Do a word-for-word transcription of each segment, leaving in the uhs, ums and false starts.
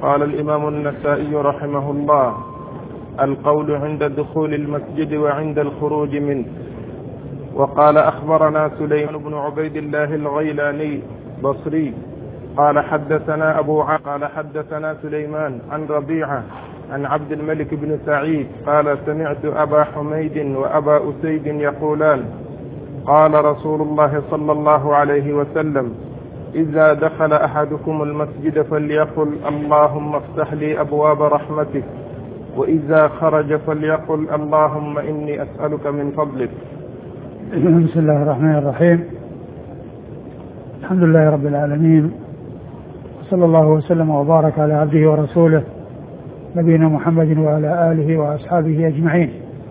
قال الإمام النسائي رحمه الله: القول عند دخول المسجد وعند الخروج منه. وقال: أخبرنا سليمان بن عبيد الله الغيلاني بصري قال حدثنا أبو ع... قال حدثنا سليمان عن ربيعة عن عبد الملك بن سعيد قال: سمعت أبا حميد وأبا أسيد يقولان: قال رسول الله صلى الله عليه وسلم: إذا دخل أحدكم المسجد فليقل اللهم افتح لي أبواب رحمتك، وإذا خرج فليقل اللهم إني أسألك من فضلك. بسم الله الرحمن الرحيم. الحمد لله رب العالمين، صلى الله وسلم وبارك على عبده ورسوله نبينا محمد وعلى آله وأصحابه أجمعين.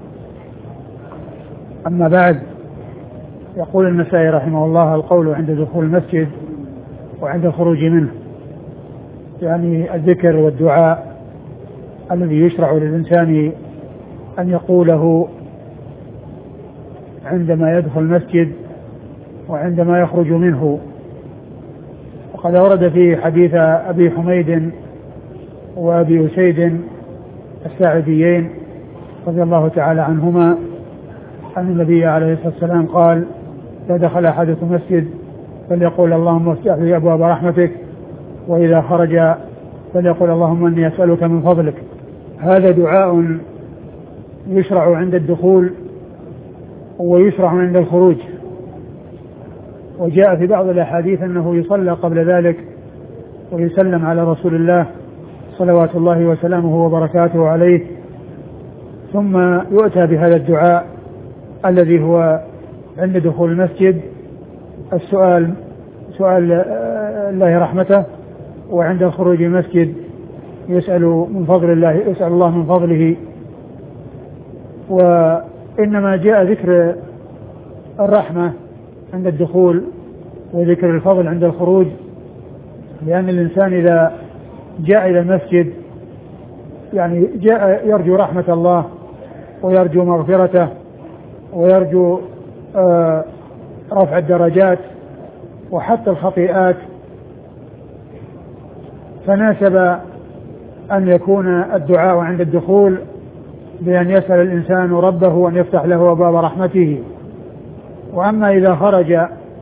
أما بعد، يقول النسائي رحمه الله: القول عند دخول المسجد وعند الخروج منه، يعني الذكر والدعاء الذي يشرع للإنسان أن يقوله عندما يدخل المسجد وعندما يخرج منه. وقد ورد في حديث أبي حميد وأبي أسيد الساعديين رضي الله تعالى عنهما أن النبي عليه الصلاة والسلام قال: إذا دخل أحدكم المسجد فليقول اللهم افتح لي أبواب رحمتك، وإذا خرج فليقول اللهم إني أسألك من فضلك. هذا دعاء يشرع عند الدخول ويشرع عند الخروج. وجاء في بعض الأحاديث أنه يصلى قبل ذلك ويسلم على رسول الله صلوات الله وسلامه وبركاته عليه، ثم يؤتى بهذا الدعاء الذي هو عند دخول المسجد السؤال سؤال الله رحمته، وعند الخروج من المسجد يسأل من فضل الله يسأل الله من فضله. وإنما جاء ذكر الرحمة عند الدخول وذكر الفضل عند الخروج، لأن الإنسان إذا جاء إلى المسجد يعني جاء يرجو رحمة الله ويرجو مغفرته ويرجو آه رفع الدرجات وحتى الخطيئات، فناسب أن يكون الدعاء عند الدخول بأن يسأل الإنسان ربه أن يفتح له أبواب رحمته. وأما إذا خرج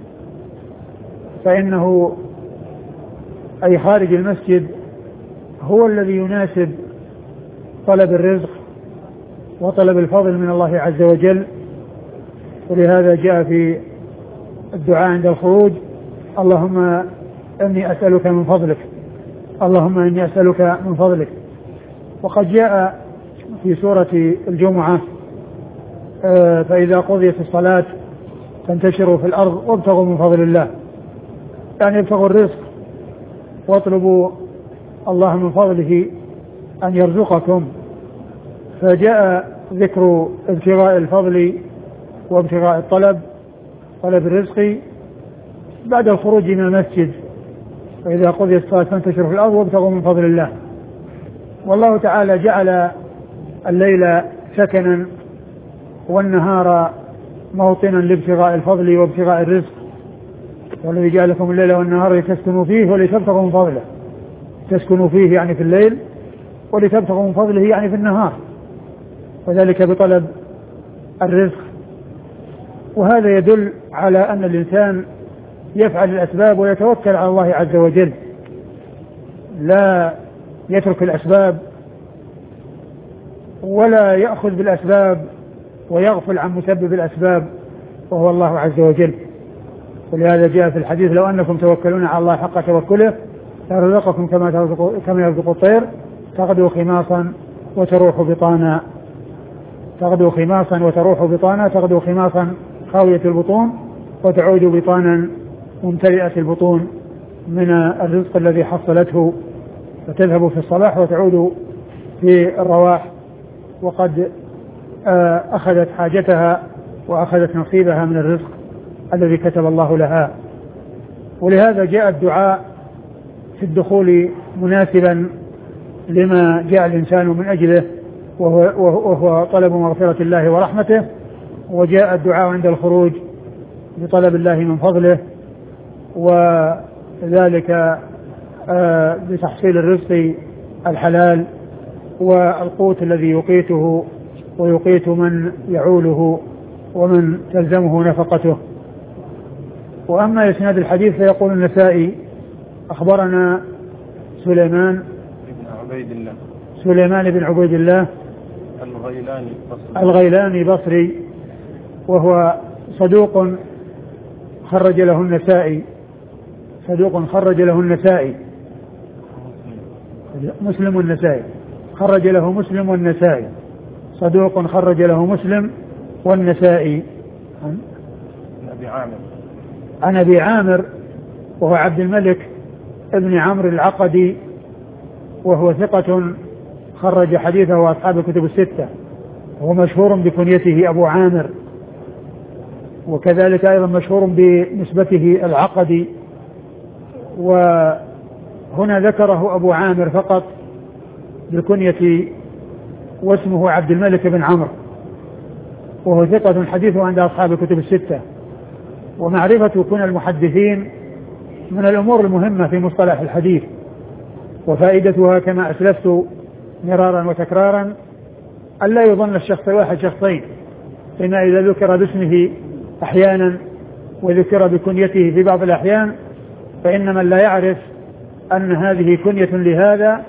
فإنه أي خارج المسجد هو الذي يناسب طلب الرزق وطلب الفضل من الله عز وجل. ولهذا جاء في الدعاء عند الخروج: اللهم إني أسألك من فضلك، اللهم إني أسألك من فضلك. وقد جاء في سورة الجمعة: فإذا قضيت الصلاة فانتشروا في الأرض وابتغوا من فضل الله، يعني ابتغوا الرزق واطلبوا الله من فضله أن يرزقكم. فجاء ذكر ابتغاء الفضل وابتغاء الطلب طلب الرزق بعد الخروج من المسجد: فإذا قضيت الصلاة فانتشروا في الأرض وابتغوا من فضل الله. والله تعالى جعل الليل سكنا والنهار موطنا لابتغاء الفضل وابتغاء الرزق، والذي جعل لكم الليل والنهار لتسكنوا فيه ولتبتغوا من فضله. تسكنوا فيه يعني في الليل، ولتبتغوا من فضله يعني في النهار، وذلك بطلب الرزق. وهذا يدل على أن الإنسان يفعل الأسباب ويتوكل على الله عز وجل، لا يترك الأسباب ولا يأخذ بالأسباب ويغفل عن مسبب الأسباب وهو الله عز وجل. ولهذا جاء في الحديث: لو أنكم توكلون على الله حق توكله لرزقكم كما ترزق كما يرزق الطير تغدو خماصا وتروح بطانا تغدو خماصا وتروح بطانا تغدو خماصا خاوية البطون وتعود بطانا ممتلئة البطون من الرزق الذي حصلته، فتذهب في الصباح وتعود في الرواح وقد أخذت حاجتها وأخذت نصيبها من الرزق الذي كتب الله لها. ولهذا جاء الدعاء في الدخول مناسبا لما جاء الإنسان من أجله، وهو, وهو طلب مغفرة الله ورحمته. وجاء الدعاء عند الخروج بطلب الله من فضله، وذلك بتحصيل الرزق الحلال والقوت الذي يقيته ويقيت من يعوله ومن تلزمه نفقته. وأما إسناد الحديث فيقول النسائي أخبرنا سليمان بن عبيد الله سليمان بن عبيد الله الغيلاني بصري, الغيلاني بصري وهو صدوق خرج له النسائي صدوق خرج له النسائي مسلم والنسائي خرج له مسلم والنسائي صدوق خرج له مسلم والنسائي. عن أبي عامر عن أبي عامر وهو عبد الملك ابن عمرو العقدي وهو ثقة خرج حديثه أصحاب الكتب الستة وهو مشهور بكنيته أبو عامر وكذلك أيضا مشهور بنسبته العقدي وهنا ذكره أبو عامر فقط بالكنية واسمه عبد الملك بن عمرو وهو ثقة حديثه عند أصحاب الكتب الستة. ومعرفة كن المحدثين من الأمور المهمة في مصطلح الحديث وفائدتها كما أسلفت مرارا وتكرارا ألا يظن الشخص واحد شخصين فيما إذا ذكر باسمه أحيانا وذكر بكنيته في بعض الأحيان فإن من لا يعرف أن هذه كنية لهذا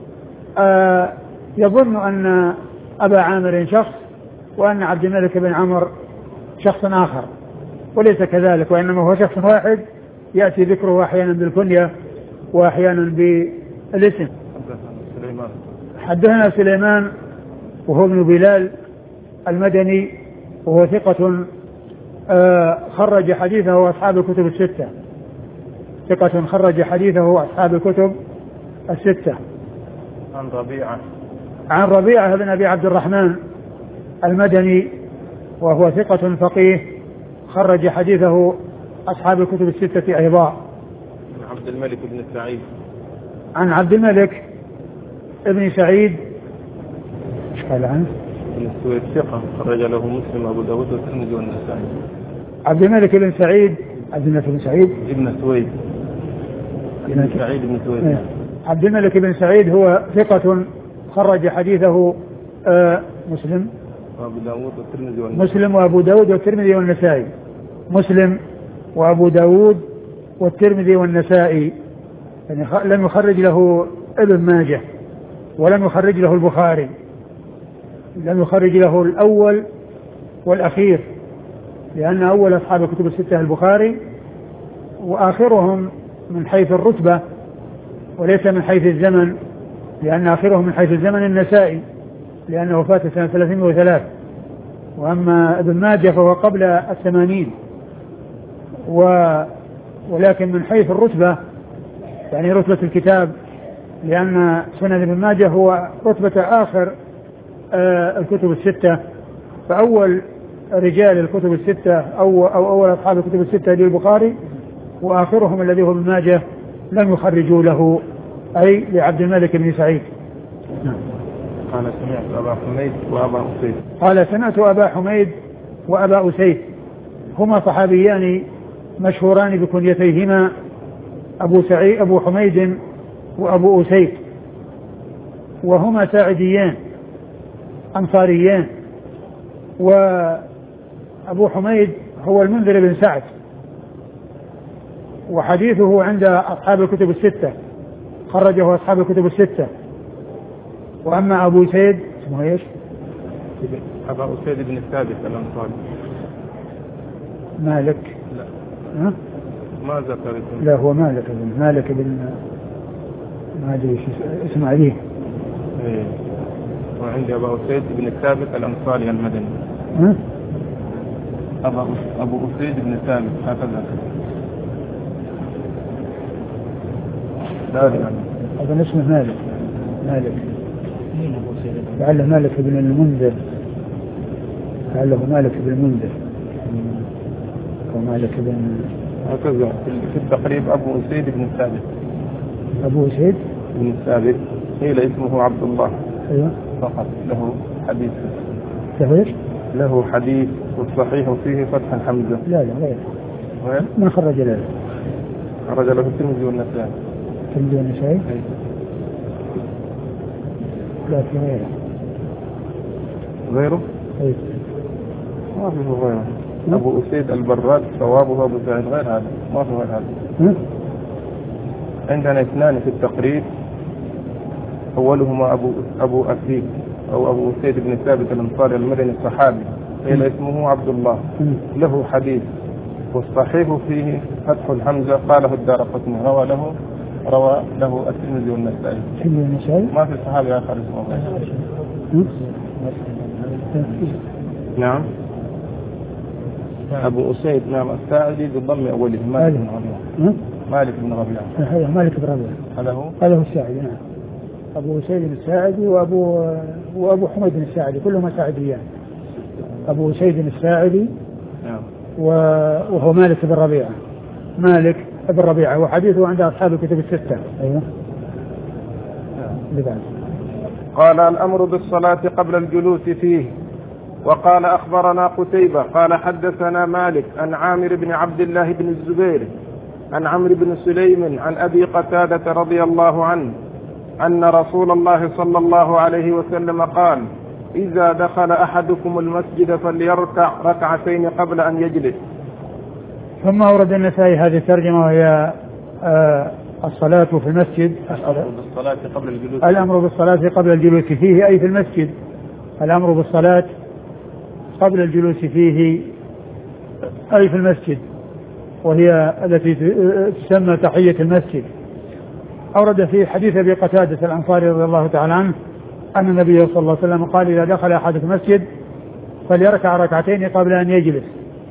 آه يظن أن أبا عامر شخص وأن عبد الملك بن عمرو شخص آخر وليس كذلك وإنما هو شخص واحد يأتي ذكره أحيانا بالكنية وأحيانا بالاسم. حدثنا سليمان وهو ابن بلال المدني وهو ثقة آه خرج حديثه أصحاب الكتب الستة ثقة خرج حديثه أصحاب الكتب الستة. عن ربيعة عن ربيعة بن أبي عبد الرحمن المدني وهو ثقة فقيه خرج حديثه أصحاب الكتب الستة أيضا. عن عبد الملك بن سعيد عن عبد الملك ابن سعيد ايش قال عنه؟ بن سويد ثقة خرج له مسلم أبو داود والترمذي والنسائي. عبد الملك بن سعيد عبد الملك بن سعيد ابن سويد ابن سعيد بن سويد عبد الملك بن سعيد هو ثقة خرج حديثه آه مسلم وأبو داود والترمذي والنسائي. مسلم وأبو داود والترمذي والنسائي مسلم وأبو داود والترمذي والنسائي يعني لم يخرج له ابن ماجه ولم يخرج له البخاري لم يخرج له الأول والأخير لأن أول أصحاب الكتب الستة البخاري وآخرهم من حيث الرتبة وليس من حيث الزمن لأن آخرهم من حيث الزمن النسائي لأنه وفاة سنة ثلاثين وثلاث وأما ابن ماجه فهو قبل الثمانين و ولكن من حيث الرتبة يعني رتبة الكتاب لأن سنن ابن ماجه هو رتبة آخر آه الكتب الستة فأول رجال الكتب الستة أو, أو أول أصحاب الكتب الستة للبخاري وآخرهم الذي هو ابن ماجه لم يخرجوا له أي لعبد الملك بن سعيد. قال سمعت أبا حميد وأبا أسيد قال سمعت أبا حميد وأبا أسيد هما صحابيان مشهوران بكنيتيهما أبو سعيد أبو حميد وأبو أسيد وهما ساعديان أنصاريان وأبو حميد هو المنذر بن سعد وحديثه عند أصحاب الكتب الستة خرجه أصحاب الكتب الستة. وأما أبو أسيد اسمه إيش؟ أبا أسيد بن ثابت الأنصاري مالك لا ها؟ ما ذكر لا هو مالك بن مالك بن ما أدري اسمه عليه إيه. وعندي أبا أسيد بن ثابت الأنصاري المدني ها؟ أبا أبو أسيد بن ثابت هكذا لا يعني هذا اسمه مالك مالك لعله مالك بن المنذر لعله مالك بن المنذر ومالك بن هكذا في التقريب أبو أسيد بن ثابت أبو أسيد بن ثابت قيل اسمه عبد الله أيوة فقط له حديث له له حديث والصحيح فيه فتح حمزة لا لا غير غير من خرج له خرج له الترمذي والنسائي الترمذي والنسائي لا في غيره. غيره؟ أي. ما في غيره. أبو أسيد البراد صوابه أبو سعيد غير هذا، ما في غير هذا. عندنا اثنان في التقريب، أولهما أبو أبو أسيد أو أبو أسيد بن ثابت الأنصاري المدني الصحابي، قيل اسمه عبد الله، له حديث والصحيح فيه فتح الحمزة قاله الدارقطني، روى له روى له الترمذي والنسائي. ما في صحابي آخر اسمه غيره. نعم أبو أسيد نعم الساعدي بالضم أوله مالك بن ربيعة. مالك بن ربيعة. هذا مالك بن ربيعة. هذا هو. هذا هو الساعدي. نعم. أبو أسيد الساعدي وأبو وأبو حميد الساعدي كلهم ساعديان. أبو أسيد الساعدي. نعم. وهو مالك بن ربيعة. مالك بن ربيعة وحديثه عند أصحاب الكتب الستة. أيوه. نعم. قال الأمر بالصلاة قبل الجلوس فيه. وقال أخبرنا قتيبة قال حدثنا مالك عن عامر بن عبد الله بن الزبير عن عمرو بن سليم عن أبي قتادة رضي الله عنه أن رسول الله صلى الله عليه وسلم قال إذا دخل أحدكم المسجد فليركع ركعتين قبل أن يجلس. ثم أورد النسائي هذه الترجمة وهي آه الصلاة في المسجد. الأمر بالصلاة قبل الجلوس. الأمر بالصلاة قبل الجلوس فيه أي في المسجد. الأمر بالصلاة قبل الجلوس فيه أي في المسجد، وهي التي تسمى تحية المسجد. أورد في حديث أبي قتادة الأنصاري رضي الله تعالى عنه أن النبي صلى الله عليه وسلم قال إذا دخل أحد المسجد فليركع ركعتين قبل أن يجلس.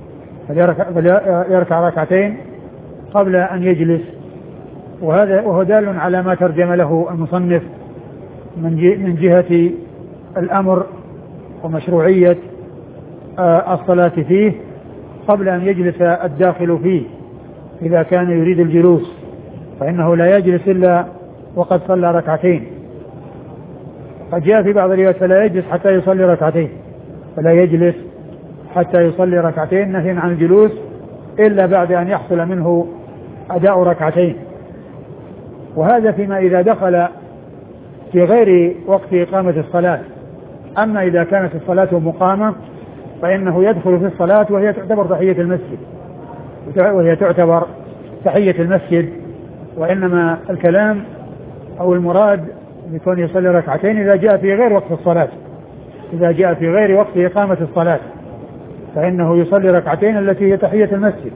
فليركع ركعتين قبل أن يجلس. وهذا وهو دال على ما ترجم له المصنف من جهة الأمر ومشروعية الصلاة فيه قبل أن يجلس الداخل فيه إذا كان يريد الجلوس، فإنه لا يجلس إلا وقد صلى ركعتين. قد جاء في بعض الروايات فلا يجلس حتى يصلي ركعتين، فلا يجلس حتى يصلي ركعتين نهي عن الجلوس إلا بعد أن يحصل منه أداء ركعتين. وهذا فيما إذا دخل في غير وقت إقامة الصلاة. أما إذا كانت الصلاة مقامة فإنه يدخل في الصلاة وهي تعتبر تحية المسجد وهي تعتبر تحية المسجد وإنما الكلام أو المراد يكون يصلي ركعتين إذا جاء في غير وقت الصلاة. إذا جاء في غير وقت إقامة الصلاة فإنه يصلي ركعتين التي هي تحية المسجد.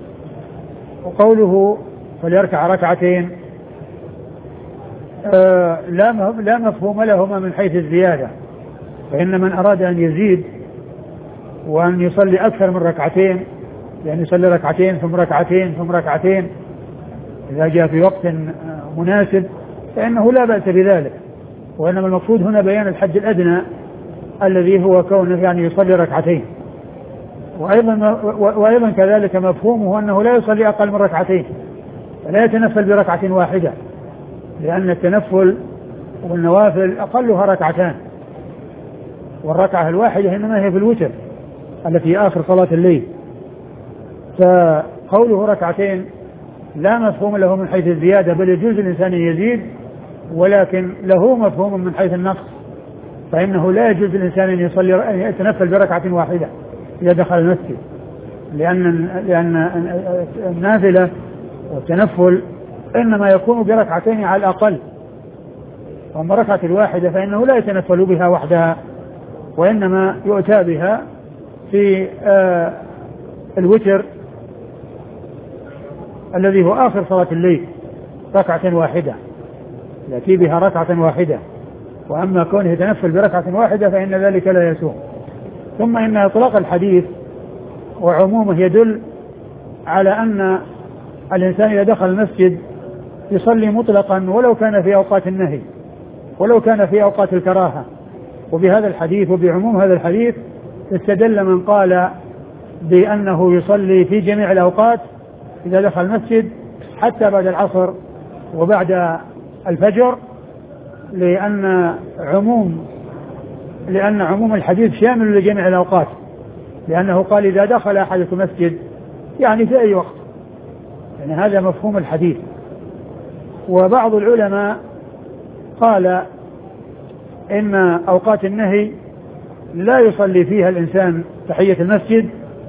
وقوله فليركع ركعتين آه لا لا مفهوم لهما من حيث الزيادة، فإن من أراد أن يزيد وأن يصلي أكثر من ركعتين يعني يصلي ركعتين ثم ركعتين ثم ركعتين إذا جاء في وقت مناسب فإنه لا بأس بذلك. وإنما المقصود هنا بيان الحد الأدنى الذي هو كونه يعني يصلي ركعتين. وأيضا, وأيضا كذلك مفهومه أنه لا يصلي أقل من ركعتين ولا يتنفل بركعة واحدة، لأن التنفل والنوافل أقلها ركعتان، والركعة الواحدة إنما هي في الوتر التي آخر صلاة الليل. فقوله ركعتين لا مفهوم له من حيث الزيادة، بل يجوز الإنسان يزيد، ولكن له مفهوم من حيث النقص، فإنه لا يجوز الإنسان أن يصلي أن يتنفل بركعة واحدة إذا دخل المسجد، لأن لأن النافلة والتنفل إنما يكون بركعتين على الأقل، وأما ركعة الواحدة فإنه لا يتنفل بها وحدها، وإنما يؤتى بها في آه الوتر الذي هو آخر صلاة الليل ركعة واحدة، يأتي بها ركعة واحدة. وأما كونه يتنفل بركعة واحدة فإن ذلك لا يسوء. ثم إن إطلاق الحديث وعمومه يدل على أن الإنسان إذا دخل المسجد يصلي مطلقا ولو كان في أوقات النهي ولو كان في أوقات الكراهة. وبهذا الحديث وبعموم هذا الحديث استدل من قال بأنه يصلي في جميع الأوقات إذا دخل المسجد حتى بعد العصر وبعد الفجر، لأن عموم لأن عموم الحديث شامل لجميع الأوقات، لأنه قال إذا دخل أحدكم المسجد يعني في أي وقت، يعني هذا مفهوم الحديث. وبعض العلماء قال إن أوقات النهي لا يصلي فيها الإنسان تحية المسجد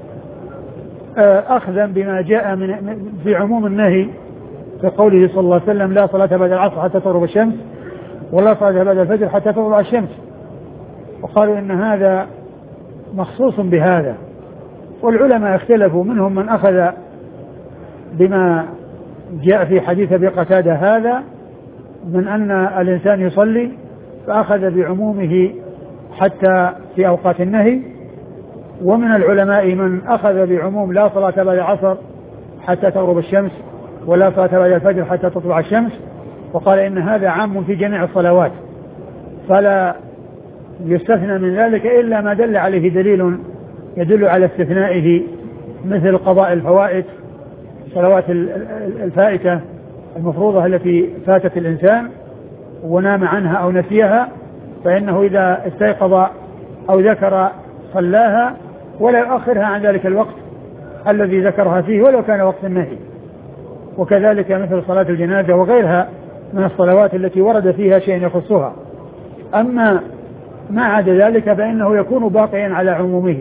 أخذا بما جاء من في عموم النهي في قوله صلى الله عليه وسلم لا صلاة بعد العصر حتى تغرب الشمس ولا صلاة بعد الفجر حتى تطلع الشمس، وقالوا إن هذا مخصوص بهذا. والعلماء اختلفوا، منهم من أخذ بما جاء في حديث أبي قتادة هذا من أن الإنسان يصلي فأخذ بعمومه حتى في أوقات النهي، ومن العلماء من أخذ بعموم لا صلاة بعد العصر حتى تغرب الشمس ولا صلاة بعد الفجر حتى تطلع الشمس، وقال إن هذا عام في جميع الصلوات فلا يستثنى من ذلك إلا ما دل عليه دليل يدل على استثنائه، مثل قضاء الفوائد، صلوات الفائتة المفروضة التي فاتت الإنسان ونام عنها أو نسيها، فإنه إذا استيقظ أو ذكر صلاها ولا يؤخرها عن ذلك الوقت الذي ذكرها فيه ولو كان وقت النهي. وكذلك مثل صلاة الجنازة وغيرها من الصلوات التي ورد فيها شيء يخصها. أما ما عدا ذلك فإنه يكون باقيا على عمومه.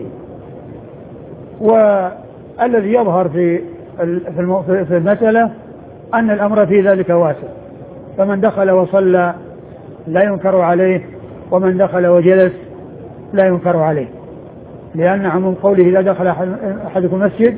والذي يظهر في في المسألة أن الأمر في ذلك واسع، فمن دخل وصلى لا ينكر عليه، ومن دخل وجلس لا ينكر عليه، لأن عموم قوله إذا دخل أحدكم مسجد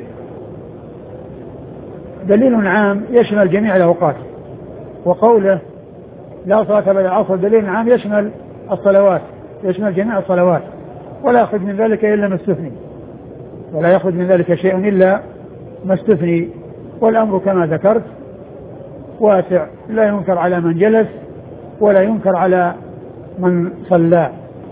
دليل عام يشمل جميع الأوقات، وقوله لا صلاة بعد العصر دليل عام يشمل الصلوات، يشمل جميع الصلوات، ولا يأخذ من ذلك إلا ما استثني، ولا يأخذ من ذلك شيء إلا ما استثني. والأمر كما ذكرت واسع، لا ينكر على من جلس ولا ينكر على من صلى.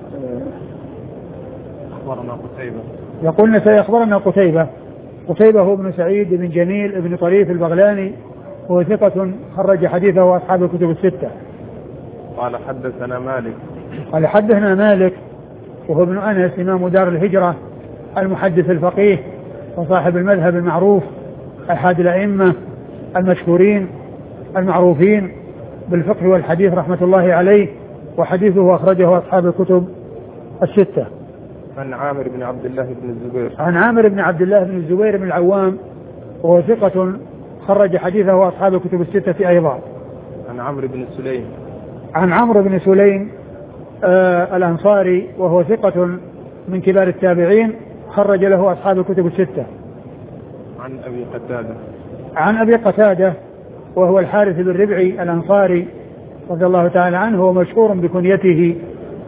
أخبرنا قتيبة، يقولنا سيخبرنا قتيبة. قتيبة هو ابن سعيد بن جميل ابن طريف البغلاني، هو ثقة خرج حديثه أصحاب الكتب الستة. قال حدثنا مالك، قال حدثنا مالك وهو ابن أنس إمام دار الهجرة المحدث الفقيه وصاحب المذهب المعروف أحد الأئمة المشهورين المعروفين بالفقه والحديث رحمة الله عليه، وحديثه أخرجه أصحاب الكتب الستة. عن عامر بن عبد الله بن الزبير، عن عامر بن عبد الله بن الزبير بن العوام وهو ثقة خرج حديثه أصحاب الكتب الستة أيضا. عن عمرو بن سليم، عن عمرو بن سليم آه الأنصاري وهو ثقة من كبار التابعين خرج له أصحاب الكتب الستة. عن أبي قتادة، عن أبي قتادة وهو الحارث بن ربعي الأنصاري رضي الله تعالى عنه، ومشهور بكنيته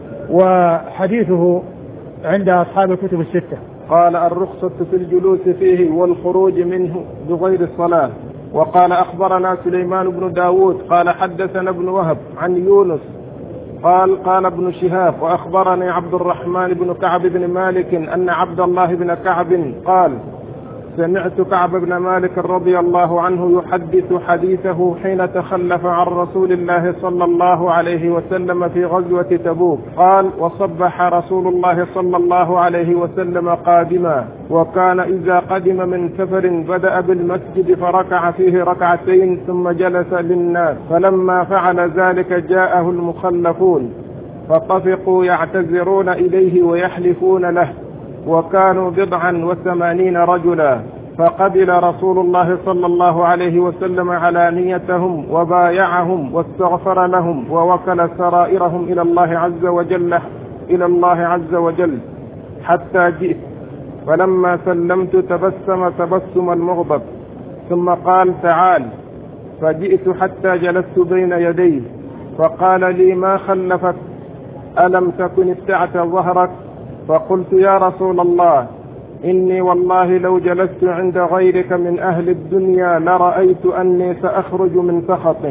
وحديثه عند أصحاب الكتب الستة. قال الرخصة في الجلوس فيه والخروج منه بغير الصلاة. وقال أخبرنا سليمان بن داود قال حدثنا ابن وهب عن يونس قال قال ابن شهاب وأخبرني عبد الرحمن بن كعب بن مالك أن عبد الله بن كعب قال سمعت كعب بن مالك رضي الله عنه يحدث حديثه حين تخلف عن رسول الله صلى الله عليه وسلم في غزوة تبوك. قال وصبح رسول الله صلى الله عليه وسلم قادما، وكان إذا قدم من سفر بدأ بالمسجد فركع فيه ركعتين ثم جلس للناس، فلما فعل ذلك جاءه المخلفون فطفقوا يعتذرون إليه ويحلفون له، وكانوا بضعا وثمانين رجلا، فقبل رسول الله صلى الله عليه وسلم علانيتهم وبايعهم واستغفر لهم ووكل سرائرهم إلى الله عز وجل إلى الله عز وجل حتى جئت، فلما سلمت تبسم تبسم المغضب ثم قال تعال، فجئت حتى جلست بين يديه فقال لي ما خلفك؟ ألم تكن ابتعت ظهرك؟ فقلت يا رسول الله إني والله لو جلست عند غيرك من أهل الدنيا لرأيت أني سأخرج من سخطه،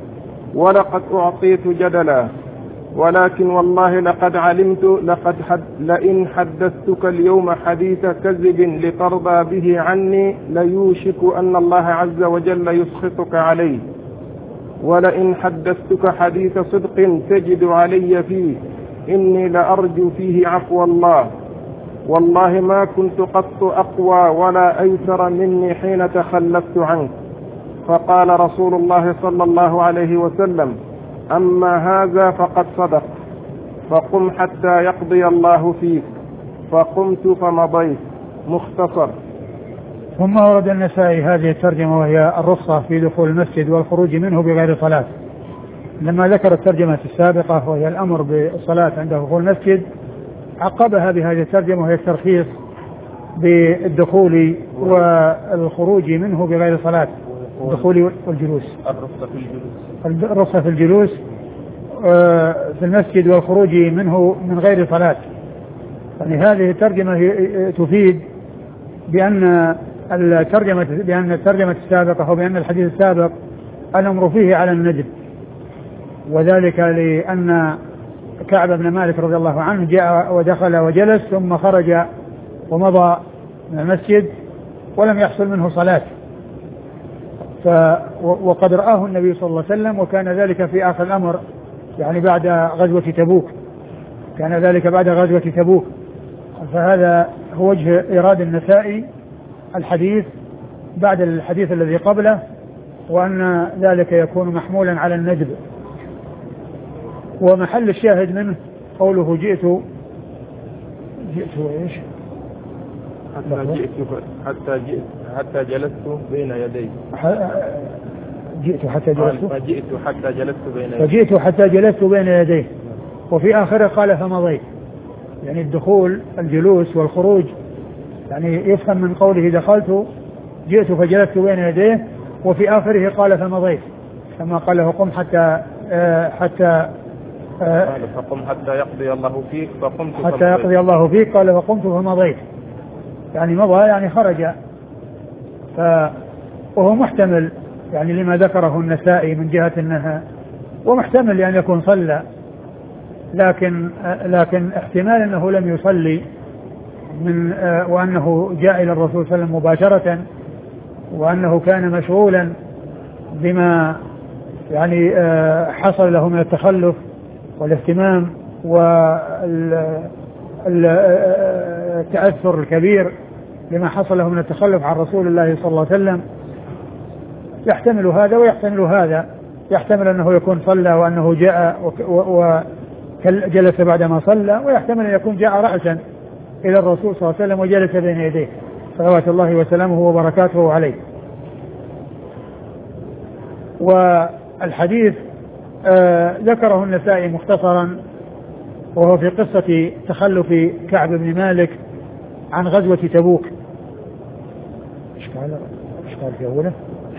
ولقد أعطيت جدلا، ولكن والله لقد علمت لقد حد لئن حدثتك اليوم حديث كذب لترضى به عني ليوشك أن الله عز وجل يسخطك عليه، ولئن حدثتك حديث صدق تجد علي فيه إني لأرجو فيه عفو الله، والله ما كنت قط أقوى ولا أيسر مني حين تخلفت عنك. فقال رسول الله صلى الله عليه وسلم أما هذا فقد صدق، فقم حتى يقضي الله فيك، فقمت فمضيت. مختصر. ثم ورد النسائي هذه الترجمة وهي الرخصة في دخول المسجد والخروج منه بغير صلاة. لما ذكر الترجمة السابقة وهي الأمر بالصلاة عند دخول المسجد، عقبها بهذه الترجمة وهي الترخيص بالدخول والخروج منه بغير صلاة، الدخول والجلوس، الرخصة في الجلوس الرخصة في الجلوس في المسجد والخروج منه من غير صلاة. يعني هذه الترجمة تفيد بأن الترجمة بأن الترجمة السابقة وبأن الحديث السابق الأمر فيه على الندب، وذلك لأن كعب بن مالك رضي الله عنه جاء ودخل وجلس ثم خرج ومضى من المسجد ولم يحصل منه صلاة، ف وقد رآه النبي صلى الله عليه وسلم، وكان ذلك في آخر الأمر يعني بعد غزوة تبوك، كان ذلك بعد غزوة تبوك. فهذا هو وجه إيراد النسائي الحديث بعد الحديث الذي قبله، وأن ذلك يكون محمولا على الندب. ومحل الشاهد منه قوله جئت جئت ايش حتى جئت حتى جئت حتى جلست بين يديه جئت حتى جلست فجئت حتى جلست بين يديه فجئت حتى جلست بين يديه وفي آخره قال فمضيت، يعني الدخول الجلوس والخروج، يعني يفهم من قوله دخلت جئت فجلست بين يديه، وفي آخره قال فمضيت، كما قال له قم حتى آه حتى قال فقم حتى يقضي الله فيك فقمت حتى فمضيت. يقضي الله فيك قال فقمت فمضيت، يعني مضى يعني خرج. ف وهو محتمل يعني لما ذكره النسائي من جهة أنها، ومحتمل أن يكون صلى، لكن لكن احتمال أنه لم يصلي من وأنه جاء إلى الرسول صلى الله عليه وسلم مباشرة، وأنه كان مشغولا بما يعني حصل له من التخلف والاهتمام والتأثر الكبير لما حصل له من التخلف عن رسول الله صلى الله عليه وسلم. يحتمل هذا ويحتمل هذا، يحتمل أنه يكون صلى وأنه جاء وجلس بعدما صلى، ويحتمل أن يكون جاء رأسا إلى الرسول صلى الله عليه وسلم وجلس بين يديه صلوات الله وسلامه وبركاته عليه. والحديث آه ذكره النسائي مختصرا، وهو في قصة تخلف كعب بن مالك عن غزوة تبوك. ايش قال ايش قال في أوله؟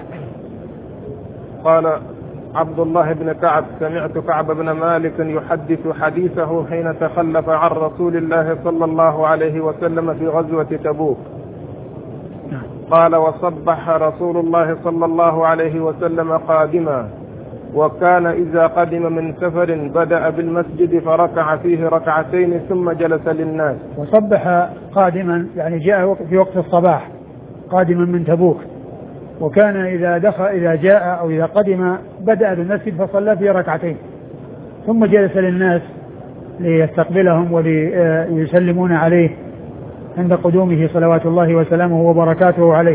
قال عبد الله بن كعب سمعت كعب بن مالك يحدث حديثه حين تخلف عن رسول الله صلى الله عليه وسلم في غزوة تبوك. قال وصبح رسول الله صلى الله عليه وسلم قادما، وكان إذا قدم من سفر بدأ بالمسجد فركع فيه ركعتين ثم جلس للناس. وصبح قادما يعني جاء في وقت الصباح قادما من تبوك، وكان إذا دخل إذا جاء أو إذا قدم بدأ بالمسجد فصلى فيه ركعتين ثم جلس للناس ليستقبلهم وليسلمون عليه عند قدومه صلوات الله وسلامه وبركاته عليه.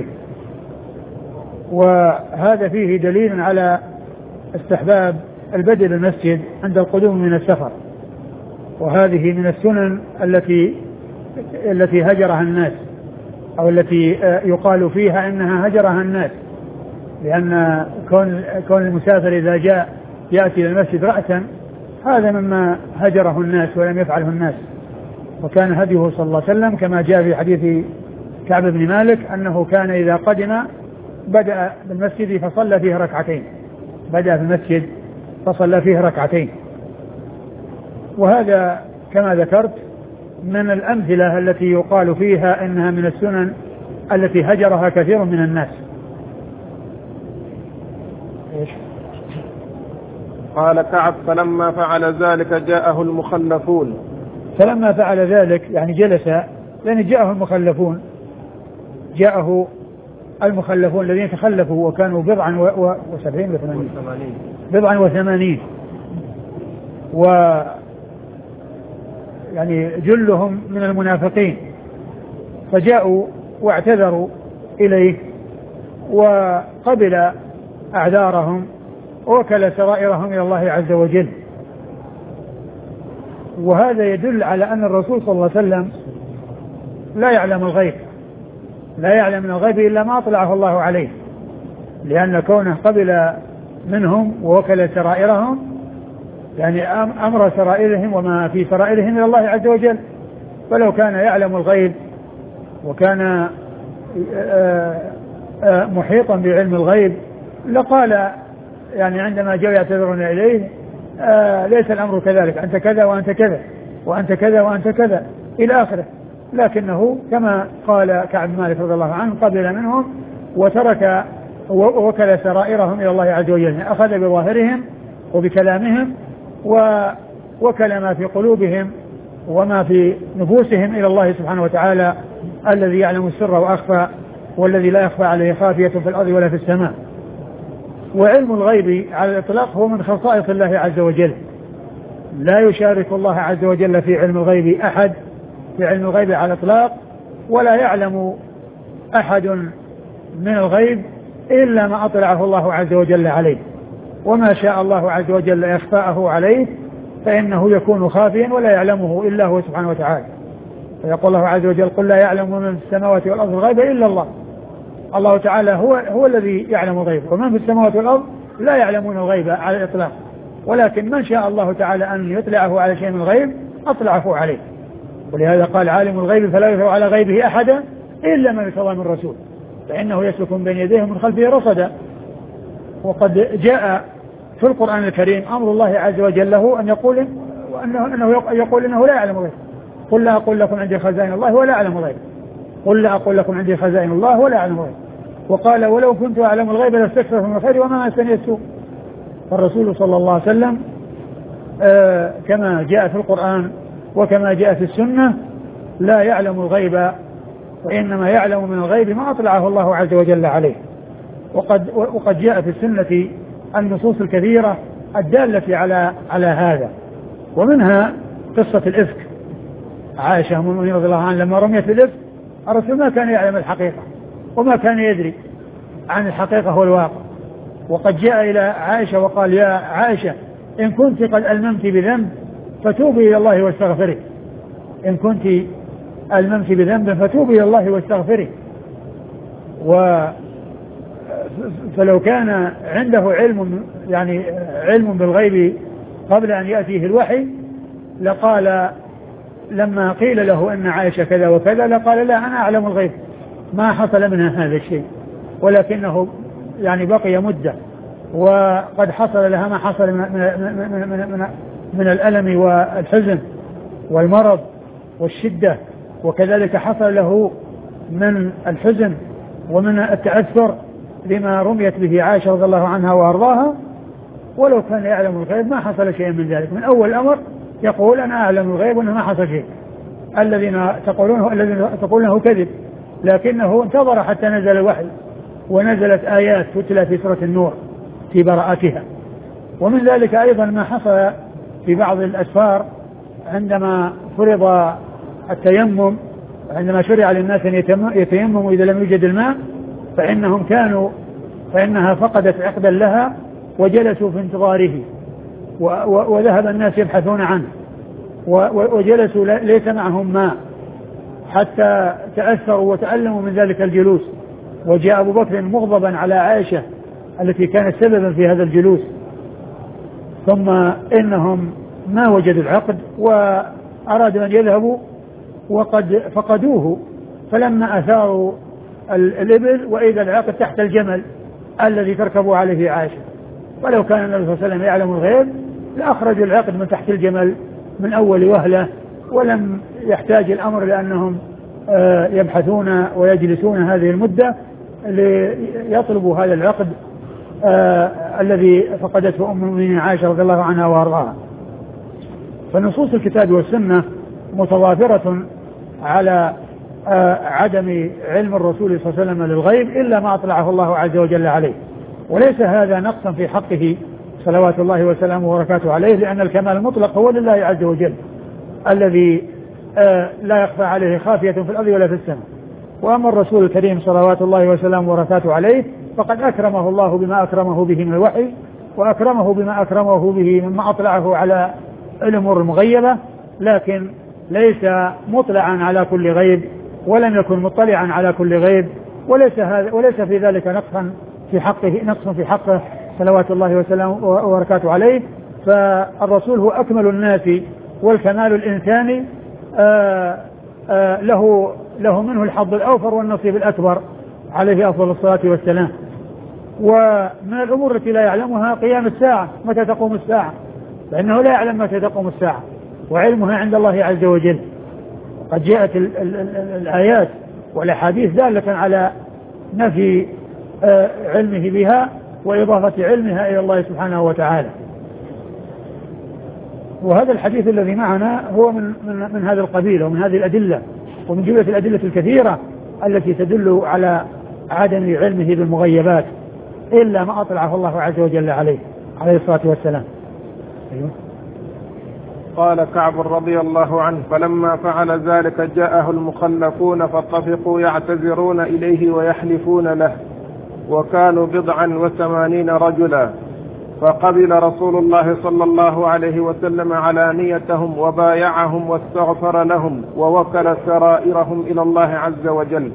وهذا فيه دليل على استحباب البدء بالمسجد عند القدوم من السفر، وهذه من السنن التي التي هجرها الناس، أو التي يقال فيها إنها هجرها الناس، لأن كون كون المسافر إذا جاء يأتي إلى المسجد رأسا هذا مما هجره الناس ولم يفعله الناس. وكان هديه صلى الله عليه وسلم كما جاء في حديث كعب بن مالك أنه كان إذا قدم بدأ بالمسجد فصلى فيه ركعتين، بدأ بالمسجد فصلى فيه ركعتين. وهذا كما ذكرت من الأمثلة التي يقال فيها إنها من السنن التي هجرها كثير من الناس. إيش؟ قال كعب فلما فعل ذلك جاءه المخلفون. فلما فعل ذلك يعني جلس، لأن جاءه المخلفون، جاءه المخلفون الذين تخلفوا وكانوا بضعا وسبعين وثمانين بضعا وثمانين و يعني جلهم من المنافقين، فجاءوا واعتذروا إليه وقبل أعذارهم ووكل سرائرهم إلى الله عز وجل. وهذا يدل على أن الرسول صلى الله عليه وسلم لا يعلم الغيب، لا يعلم من الغيب إلا ما أطلعه الله عليه، لأن كونه قبل منهم ووكل سرائرهم يعني أمر سرائرهم وما في سرائرهم إلى الله عز وجل. فلو كان يعلم الغيب وكان محيطا بعلم الغيب لقال يعني عندما جاءوا يعتذرون إليه آه ليس الأمر كذلك، أنت كذا وأنت كذا وأنت كذا وأنت كذا إلى آخره. لكنه كما قال كعب بن مالك رضي الله عنه قبل منهم وترك ووكل سرائرهم إلى الله عز وجل، أخذ بظاهرهم وبكلامهم ووكل ما في قلوبهم وما في نفوسهم إلى الله سبحانه وتعالى الذي يعلم السر وأخفى والذي لا يخفى عليه خافية في الأرض ولا في السماء. وعلم الغيب على الإطلاق هو من خصائص الله عز وجل، لا يشارك الله عز وجل في علم الغيب أحد في علم الغيب على الإطلاق، ولا يعلم أحد من الغيب إلا ما أطلعه الله عز وجل عليه، وما شاء الله عز وجل إخفاءه عليه فإنه يكون خافيا ولا يعلمه إلا هو سبحانه وتعالى. فيقول الله عز وجل قل لا يعلم من في السماوات والأرض الغيب إلا الله. الله تعالى هو, هو الذي يعلم الغيب، ومن في السماوات والأرض لا يعلمون الغيب على الإطلاق، ولكن من شاء الله تعالى أن يطلعه على شيء من الغيب أطلعه عليه. ولهذا قال عالم الغيب فلا يظهر على غيبه أحدا إلا من ارتضى من رسول فإنه يسلك من بين يديه ومن خلفه رصدا. وقد جاء في القرآن الكريم أمر الله عز وجل له أن يقول أنه, أنه يقول إنه لا يعلم الغيب. قل لا أقول لكم عندي خزائن الله ولا أعلم الغيب قل لا أقول لكم عندي خزائن الله ولا أعلم الغيب. وقال ولو كنت أعلم الغيب لاستكثرت من الخير وما مسني السوء. فالرسول صلى الله عليه وسلم آه كما جاء في القرآن وكما جاء في السنة لا يعلم الغيب، وإنما يعلم من الغيب ما أطلعه الله عز وجل عليه. وقد, وقد جاء في السنة النصوص الكثيرة الدالة على على هذا، ومنها قصة الإفك. عائشة أم المؤمنين رضي الله عنها لما رميت بالإفك الرسول ما كان يعلم الحقيقة وما كان يدري عن الحقيقة والواقع. وقد جاء إلى عائشة وقال يا عائشة إن كنت قد ألممت بذنب فتوبي إلى الله واستغفري، إن كنت ألممت بذنب فتوبي إلى الله واستغفري. و فلو كان عنده علم يعني علم بالغيب قبل أن يأتيه الوحي لقال لما قيل له أن عائشة كذا وكذا لقال لا أنا أعلم الغيب ما حصل منها هذا الشيء، ولكنه يعني بقي مدة وقد حصل لها ما حصل من, من, من, من, من الألم والحزن والمرض والشدة، وكذلك حصل له من الحزن ومن التأثر لما رميت به عائشة رضي الله عنها وأرضاها. ولو كان يعلم الغيب ما حصل شيء من ذلك. من أول الأمر يقول أنا أعلم الغيب وأنه ما حصل شيء، الذين تقولونه الذين تقولونه كذب، لكنه انتظر حتى نزل الوحي ونزلت آيات تتلى في سورة النور في براءتها. ومن ذلك أيضا ما حصل في بعض الأسفار عندما فرض التيمم، عندما شرع للناس أن يتيمموا إذا لم يوجد الماء، فإنهم كانوا فإنها فقدت عقدا لها وجلسوا في انتظاره، وذهب الناس يبحثون عنه وجلسوا ليس معهم ماء حتى تأثروا وتألموا من ذلك الجلوس. وجاء أبو بكر مغضبا على عائشة التي كانت سببا في هذا الجلوس، ثم إنهم ما وجدوا العقد وأرادوا أن يذهبوا وقد فقدوه، فلما أثاروا الإبل وإذا العقد تحت الجمل الذي تركبوا عليه عائشة. ولو كان النبي صلى الله عليه وسلم يعلم الغيب لأخرجوا العقد من تحت الجمل من أول وهلة، ولم يحتاج الأمر لأنهم يبحثون ويجلسون هذه المدة ليطلبوا هذا العقد الذي فقدته أم المؤمنين عائشة رضي الله عنها وأرضاها. فنصوص الكتاب والسنة متضافرة على عدم علم الرسول صلى الله عليه وسلم للغيب إلا ما أطلعه الله عز وجل عليه، وليس هذا نقصا في حقه صلوات الله وسلامه وبركاته عليه، لأن الكمال المطلق هو لله عز وجل الذي لا يخفى عليه خافية في الأرض ولا في السماء. وأما الرسول الكريم صلوات الله وسلامه وبركاته عليه فقد أكرمه الله بما أكرمه به من الوحي، وأكرمه بما أكرمه به مما أطلعه على الأمور المغيبة، لكن ليس مطلعا على كل غيب، ولم يكن مطلعا على كل غيب، وليس هذا وليس في ذلك نقصا في حقه نقص في حقه صلوات الله وسلامه وبركاته عليه. فالرسول هو أكمل الناس والكمال الإنساني، آآ آآ له له منه الحظ الأوفر والنصيب الأكبر عليه أفضل الصلاة والسلام. ومن الأمور التي لا يعلمها قيام الساعة، متى تقوم الساعة، فإنه لا يعلم متى تقوم الساعة، وعلمها عند الله عز وجل. قد جاءت ال ال ال الآيات والأحاديث دالة على نفي علمه بها وإضافة علمها إلى الله سبحانه وتعالى. وهذا الحديث الذي معنا هو من, من, من هذا القبيل ومن هذه الأدلة، ومن جملة الأدلة الكثيرة التي تدل على عدم علمه بالمغيبات إلا ما أطلعه الله عز وجل عليه عليه الصلاة والسلام. أيوه. قال كعب رضي الله عنه: فلما فعل ذلك جاءه المخلفون فطفقوا يعتذرون إليه ويحلفون له، وكانوا بضعا وثمانين رجلا، فقبل رسول الله صلى الله عليه وسلم علانيتهم وبايعهم واستغفر لهم ووكل سرائرهم إلى الله عز وجل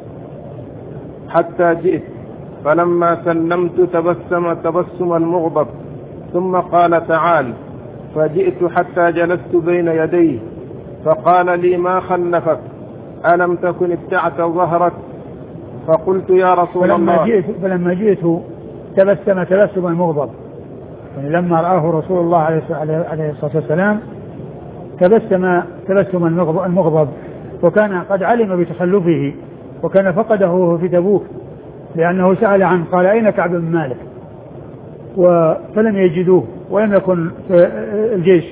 حتى جئت، فلما سلمت تبسم تبسم المغضب، ثم قال: تعال. فجئت حتى جلست بين يديه، فقال لي: ما خلفك؟ ألم تكن ابتعت ظهرك؟ فقلت: يا رسول فلما الله. جئت فلما جئت تبسم تبسم المغضب، يعني لما رآه رسول الله عليه الصلاة والسلام تبسم تبسم المغضب، وكان قد علم بتخلفه، وكان فقده في تبوك لأنه سأل عنه، قال: أين كعب بن مالك؟ فلم يجدوه ولم يكن في الجيش.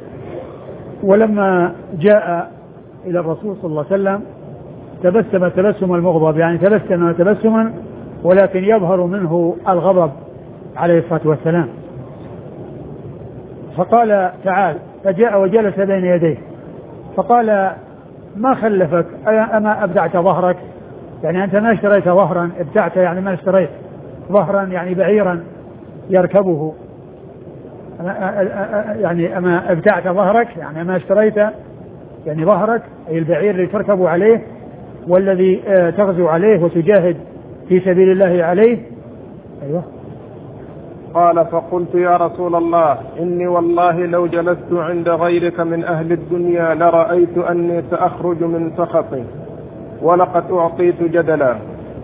ولما جاء إلى الرسول صلى الله عليه وسلم تبسم تبسم المغضب، يعني تبسم تبسما ولكن يظهر منه الغضب عليه الصلاة والسلام. فقال: تعال. فجاء وجلس بين يديه، فقال: ما خلفك؟ أما أبدعت ظهرك؟ يعني أنت ما اشتريت ظهرا، ابتعت يعني ما اشتريت ظهرا يعني بعيرا يركبه، يعني أما ابتعت ظهرك يعني ما اشتريت يعني ظهرك أي البعير اللي تركب عليه والذي تغزو عليه وتجاهد في سبيل الله عليه. أيوة. قال: فقلت: يا رسول الله، إني والله لو جلست عند غيرك من أهل الدنيا لرأيت أني سأخرج من سخطي، ولقد أعطيت جدلا،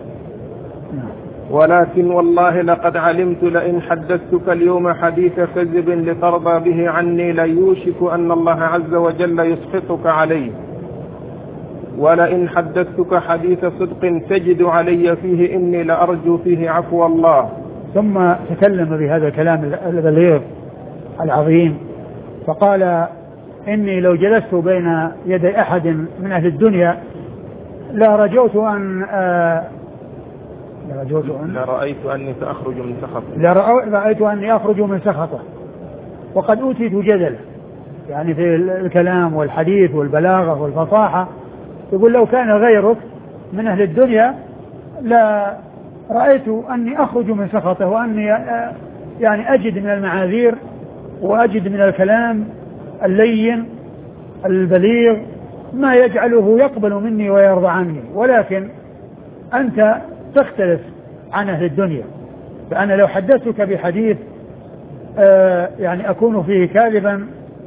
ولكن والله لقد علمت لئن حدثتك اليوم حديث كذب لترضى به عني ليوشك أن الله عز وجل يسخطك عليه، ولئن حدثتك حديث صدق تجد علي فيه إني لأرجو فيه عفو الله. ثم تكلم بهذا الكلام البليغ العظيم، فقال: إني لو جلست بين يدي أحد من أهل الدنيا لرجوت أن آه لرجوت أن لرأيت أني سأخرج من سخطه لرأيت أني أخرج من سخطه وقد أوتيت جدلا، يعني في الكلام والحديث والبلاغة والفصاحة. يقول: لو كان غيرك من أهل الدنيا لا رأيت أني أخرج من سخطه، وأني يعني أجد من المعاذير وأجد من الكلام اللين البليغ ما يجعله يقبل مني ويرضى عني، ولكن أنت تختلف عن أهل الدنيا، فأنا لو حدثتك بحديث آه يعني أكون فيه كاذبا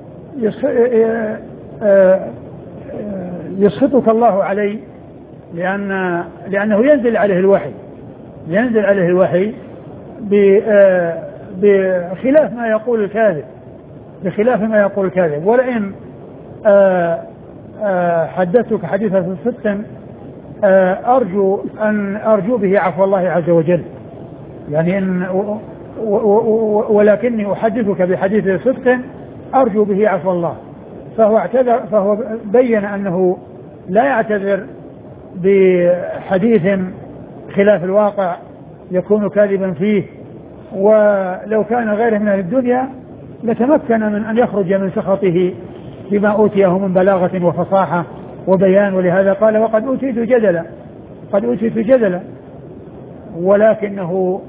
يسخطك الله علي، لأن لأنه ينزل عليه الوحي ينزل عليه الوحي بخلاف ما يقول الكاذب بخلاف ما يقول الكاذب. ولئن آه آه حدثتك حديثا صدقا آه أرجو أن أرجو به عفو الله عز وجل، يعني إن ولكني أحدثك بحديث صدق أرجو به عفو الله. فهو اعتذر فهو بين أنه لا يعتذر بحديث خلاف الواقع يكون كاذبا فيه، ولو كان غيره من أهل الدنيا لتمكن من أن يخرج من سخطه بما أوتيه من بلاغة وفصاحة وبيان. ولهذا قال: وقد أوتيت جدلا قد أوتيت جدلا ولكنه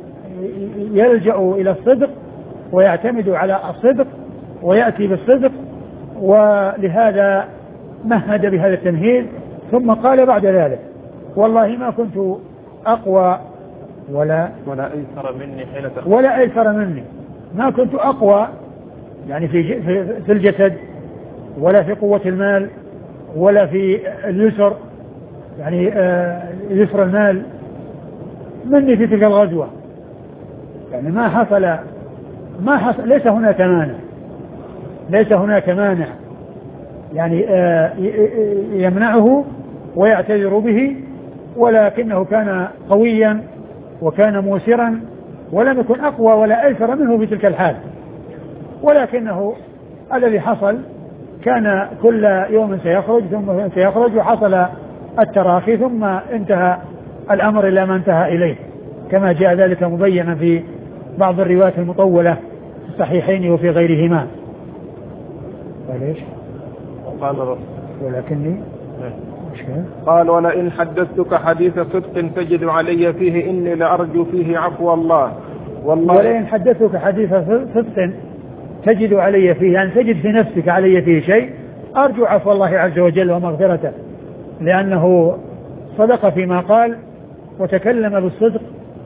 يلجأ إلى الصدق ويعتمد على الصدق ويأتي بالصدق ولهذا مهد بهذا التمهيد، ثم قال بعد ذلك: والله ما كنت أقوى ولا ولا أيسر مني حين تخلف ولا أيسر مني ما كنت أقوى يعني في في الجسد، ولا في قوة المال، ولا في اليسر يعني يسر المال مني في تلك الغزوة. يعني ما حصل ما حصل ليس هناك مانع ليس هناك مانع يعني يمنعه ويعتذر به، ولكنه كان قويا وكان موسرا، ولم يكن أقوى ولا أيسر منه في تلك الحال. ولكنه الذي حصل كان كل يوم سيخرج ثم سيخرج، وحصل التراخي ثم انتهى الأمر إلى ما انتهى إليه، كما جاء ذلك مبينا في بعض الروايات المطولة في الصحيحين وفي غيرهما. وليش؟ قال ولكني قال: ولئن حدثتك حديث صدق تجد علي فيه إني لأرجو فيه عفو الله. والله ولئن حدثتك حديث صدق تجد علي فيه، يعني تجد في نفسك علي فيه شيء، أرجو عفو الله عز وجل ومغفرته، لأنه صدق فيما قال وتكلم بالصدق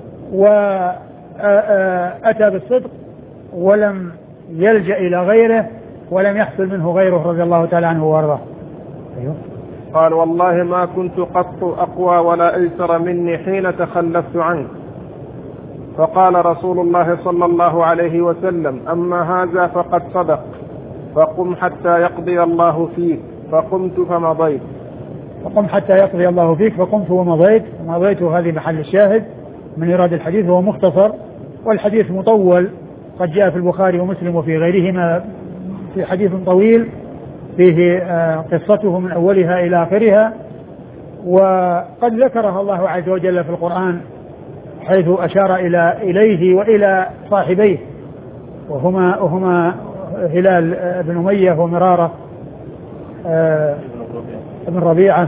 وأتى بالصدق ولم يلجأ إلى غيره ولم يحصل منه غيره رضي الله تعالى عنه وارضاه. أيوه. قال: والله ما كنت قط أقوى ولا أيسر مني حين تخلفت عنك. فقال رسول الله صلى الله عليه وسلم: أما هذا فقد صدق، فقم حتى يقضي الله فيك. فقمت فمضيت. فقم حتى يقضي الله فيك فقمت ومضيت. ومضيت هذه محل الشاهد من إيراد الحديث، هو مختصر، والحديث مطول قد جاء في البخاري ومسلم وفي غيرهما في حديث طويل فيه قصته من أولها إلى آخرها، وقد ذكرها الله عز وجل في القرآن حيث أشار إلى إليه وإلى صاحبيه وهما وهما هلال بن أمية ومرارة ابن ربيعة.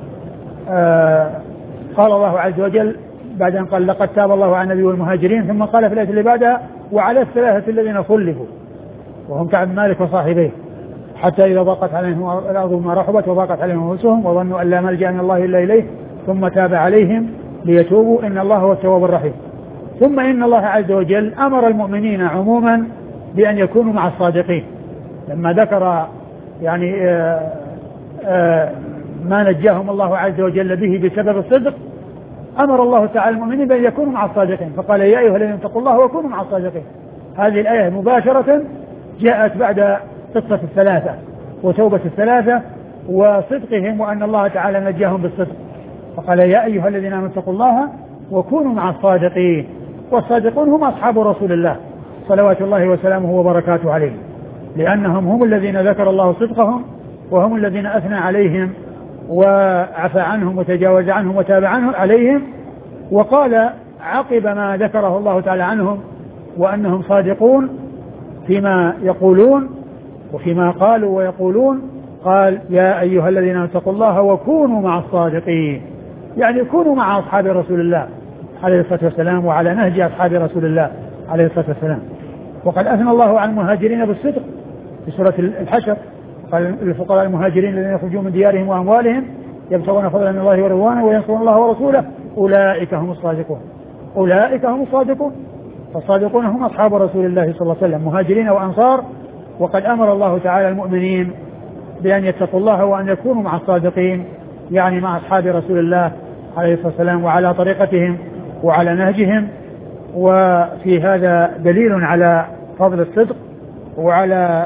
قال الله عز وجل بعد أن قال: لقد تاب الله على النبي والمهاجرين، ثم قال في الآية اللي بعدها: وعلى الثلاثة الذين خلفوا، وهم كعب مالك وصاحبيه، حتى إذا ضاقت عليهم الأرض بما رحبت وضاقت عليهم أنفسهم وظنوا أن لا ملجأ من الله إلا إليه ثم تاب عليهم ليتوبوا إن الله هو التواب الرحيم. ثم إن الله عز وجل أمر المؤمنين عموما بأن يكونوا مع الصادقين، لما ذكر يعني آآ آآ ما نجاهم الله عز وجل به بسبب الصدق، أمر الله تعالى المؤمنين بأن يكونوا مع الصادقين، فقال: يا أيها الذين اتقوا الله وكونوا مع الصادقين. هذه الآية مباشرة جاءت بعد قصة الثلاثة وتوبة الثلاثة وصدقهم، وأن الله تعالى نجاهم بالصدق، فقال: يا أيها الذين آمنوا اتقوا الله وكونوا مع الصادقين. والصادقون هم أصحاب رسول الله صلوات الله وسلامه وبركاته عليه، لأنهم هم الذين ذكر الله صدقهم، وهم الذين أثنى عليهم وعفى عنهم وتجاوز عنهم وتاب عنهم عليهم. وقال عقب ما ذكره الله تعالى عنهم وأنهم صادقون فيما يقولون وفيما قالوا ويقولون، قال: يا أيها الذين اتقوا الله وكونوا مع الصادقين، يعني كونوا مع أصحاب رسول الله عليه الصلاة والسلام وعلى نهج أصحاب رسول الله عليه الصلاة والسلام. وقد أثنى الله على المهاجرين بالصدق في سورة الحشر، قال: الفقراء المهاجرين الذين يخرجون من ديارهم وأموالهم يبتغون فضلا من الله ورضوانه وينصرون الله ورسوله أولئك هم الصادقون. أولئك هم الصادقون، فالصادقون هم أصحاب رسول الله صلى الله عليه وسلم مهاجرين وأنصار. وقد أمر الله تعالى المؤمنين بأن يتقوا الله وأن يكونوا مع الصادقين، يعني مع أصحاب رسول الله عليه الصلاة والسلام وعلى طريقتهم وعلى نهجهم. وفي هذا دليل على فضل الصدق وعلى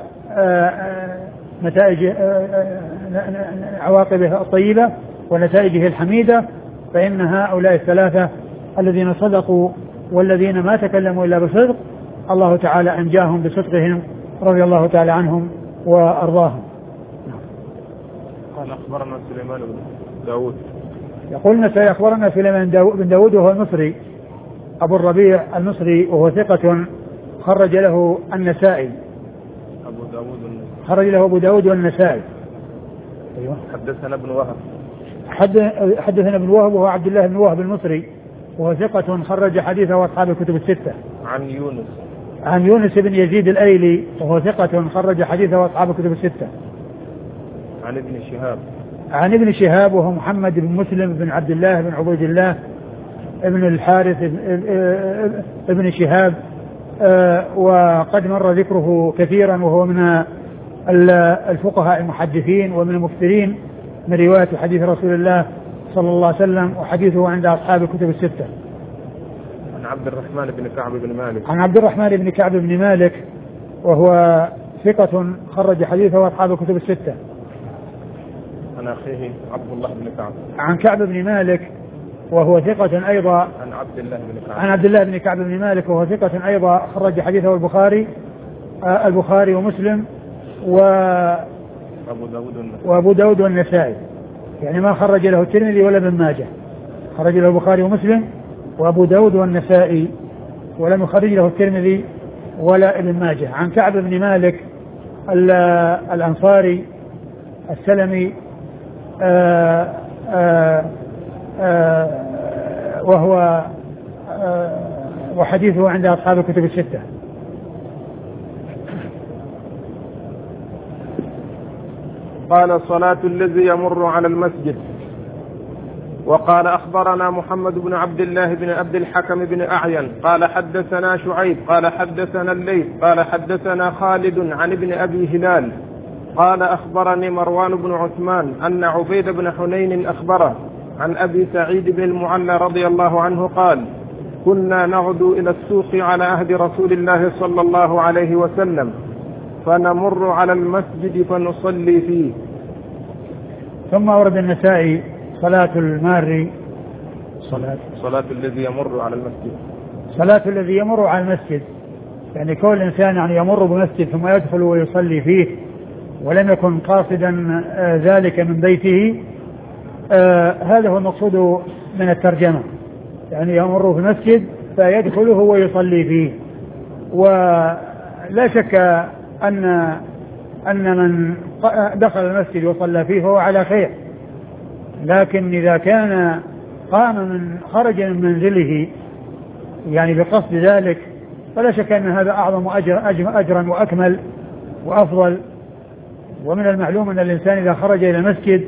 نتائج عواقبه الطيبة ونتائجه الحميدة. فإن هؤلاء الثلاثة الذين صدقوا والذين ما تكلموا إلا بصدق الله تعالى أنجاهم بصدقهم رضي الله تعالى عنهم وأرضاهم. قال: أخبرنا سليمان بن داود. يقولنا سيخبرنا سليمان بن داود وهو المصري أبو الربيع المصري، وهو ثقة خرج له النسائي. أبو داود خرج له أبو داود والنسائي. أيوة. حدثنا ابن وهب. حدثنا ابن وهب وهو عبد الله بن وهب المصري، وهو ثقة خرج حديثه وأصحاب الكتب الستة. عن يونس. عن يونس بن يزيد الأيلي وهو ثقة خرج حديثه أصحاب الكتب الستة. عن ابن شهاب عن ابن شهاب وهو محمد بن مسلم بن عبد الله بن عبيد الله ابن الحارث ابن شهاب، وقد مر ذكره كثيرا، وهو من الفقهاء المحدثين ومن المكثرين من رواية حديث رسول الله صلى الله عليه وسلم، وحديثه عند أصحاب الكتب الستة. عن عبد الرحمن بن كعب بن مالك عن عبد الرحمن بن كعب بن مالك وهو ثقة خرج حديثه أصحاب الكتب الستة. عن أخيه عبد الله بن كعب عن كعب بن مالك وهو ثقة أيضا عن عبد الله بن كعب عن عبد الله بن كعب بن مالك وهو ثقة أيضا خرج حديثه البخاري آه البخاري ومسلم و أبو داود والنسائي وأبو داود والنسائي، يعني ما خرج له الترمذي ولا ابن ماجه، خرج له البخاري ومسلم وأبو داود والنسائي، ولم يخرج له الترمذي ولا ابن ماجه. عن كعب بن مالك الأنصاري السلمي آآ آآ آآ وهو وحديثه عند أصحاب الكتب الستة. قال صلاة الذي يمر على المسجد. وقال أخبرنا محمد بن عبد الله بن عبد الحكم بن أعين قال حدثنا شعيب قال حدثنا الليث قال حدثنا خالد عن ابن أبي هلال قال أخبرني مروان بن عثمان أن عبيد بن حنين أخبره عن أبي سعيد بن المعلى رضي الله عنه قال كنا نغدو إلى السوق على عهد رسول الله صلى الله عليه وسلم فنمر على المسجد فنصلي فيه. ثم ورد النسائي صلاة المار صلاة, صلاة الذي يمر على المسجد صلاة الذي يمر على المسجد، يعني كل إنسان يعني يمر بمسجد ثم يدخل ويصلي فيه ولم يكن قاصدا ذلك من بيته، آه هذا هو المقصود من الترجمة، يعني يمر في المسجد فيدخله ويصلي فيه. ولا شك أن أن من دخل المسجد وصلى فيه فهو على خير، لكن إذا كان قام من خرج من منزله يعني بقصد ذلك فلا شك أن هذا أعظم أجر أجرا وأكمل وأفضل. ومن المعلوم أن الإنسان إذا خرج إلى المسجد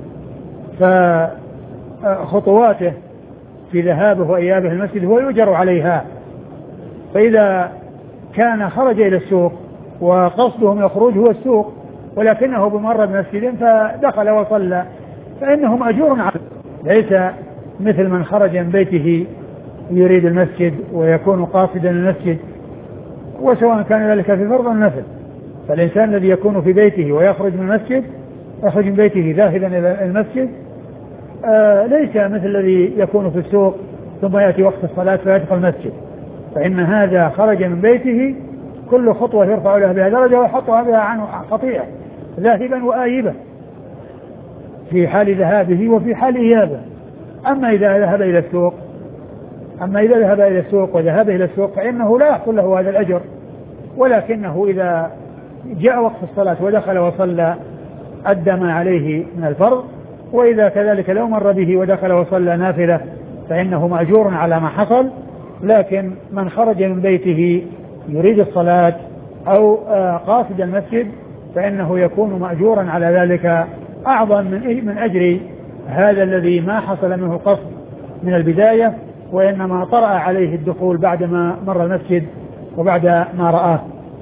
فخطواته في ذهابه وإيابه المسجد هو يؤجر عليها، فإذا كان خرج إلى السوق وقصده من الخروج هو السوق ولكنه بمر بمسجد فدخل وصلى فإنه مأجور عليه، ليس مثل من خرج من بيته يريد المسجد ويكون قاصدا المسجد، وسواء كان ذلك في فرض أو نفل. فالإنسان الذي يكون في بيته ويخرج من المسجد يخرج من بيته ذاهبا إلى المسجد آه ليس مثل الذي يكون في السوق ثم يأتي وقت الصلاة فيدخل المسجد، فإن هذا خرج من بيته كل خطوة يرفع له بها درجة ويحطها بها عنه خطيئة ذاهبا وآيبا في حال ذهابه وفي حال إيابه. أما إذا ذهب إلى السوق أما إذا ذهب إلى السوق وذهب إلى السوق فإنه لا يحصل له هذا الأجر، ولكنه إذا جاء وقت الصلاة ودخل وصلى أدى ما عليه من الفرض، وإذا كذلك لو مر به ودخل وصلى نافلة فإنه مأجور على ما حصل. لكن من خرج من بيته يريد الصلاة أو قاصد المسجد فإنه يكون مأجورا على ذلك أعظم من من أجر هذا الذي ما حصل منه قصد من البداية وإنما طرأ عليه الدخول بعدما مر المسجد وبعد ما رآه.